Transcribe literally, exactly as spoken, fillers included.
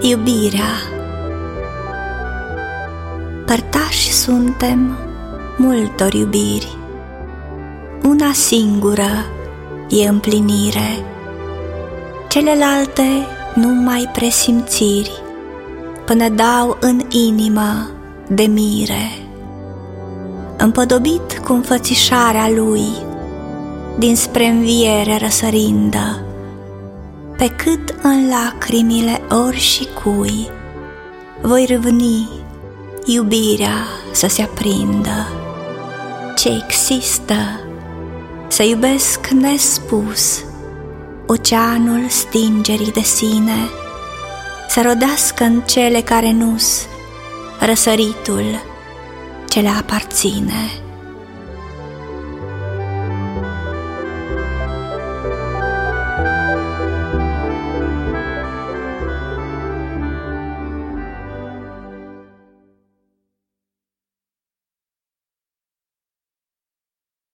Iubirea. Părtași suntem multor iubiri, una singură e împlinire, celelalte numai presimțiri, până dau în inimă de mire. Împodobit cu înfățișarea lui, dinspre înviere răsărindă, pe cât în lacrimile ori și cui voi râvni iubirea să se aprindă. Ce există să iubesc nespus, oceanul stingerii de sine, să rodească în cele care nu-s răsăritul ce le aparține.